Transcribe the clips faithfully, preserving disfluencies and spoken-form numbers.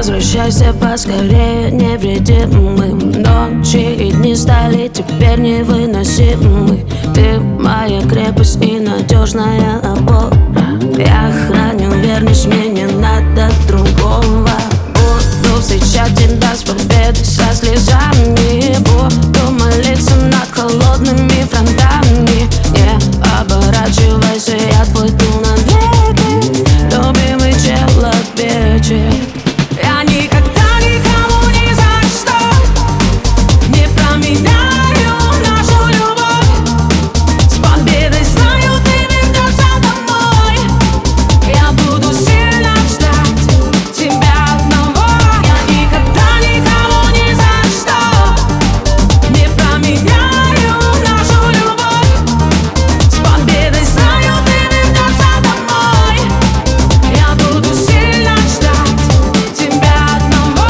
Возвращайся поскорее, невредимым. Ночи и дни стали теперь невыносимы. Ты моя крепость и надежная опора. Я храню верность, мне не надо другого. Буду встречать тебя с победой, со слезами. Буду молиться над холодными фронтами. Не оборачивайся, я твой тул навеки, любимый человечек. Я никогда никому ни за что не променяю нашу любовь. С победой знаю, ты вернешься домой. Я буду сильно ждать тебя одного. Я никогда никому ни за что не променяю нашу любовь. С победой знаю, ты вернешься домой. Я буду сильно ждать тебя одного.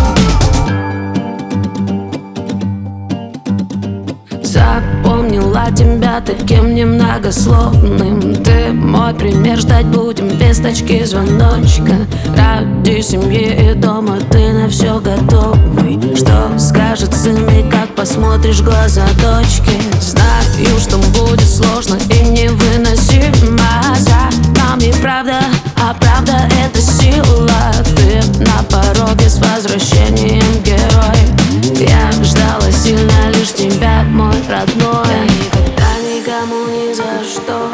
Запомнила тебя таким немногословным. Ты мой пример, ждать будем без точки звоночка. Ради семьи и дома ты на все готовый. Что скажет сын и как посмотришь в глаза дочки? Знаю, что будет сложно и невыносимо. За нами правда, а правда это сила. Ты на пороге с возвращением, герой. Я ждала сильно лишь тебя, мой родной. Я никогда никому ни за что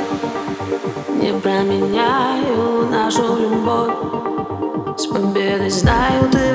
не променяю нашу любовь. С победой знаю, ты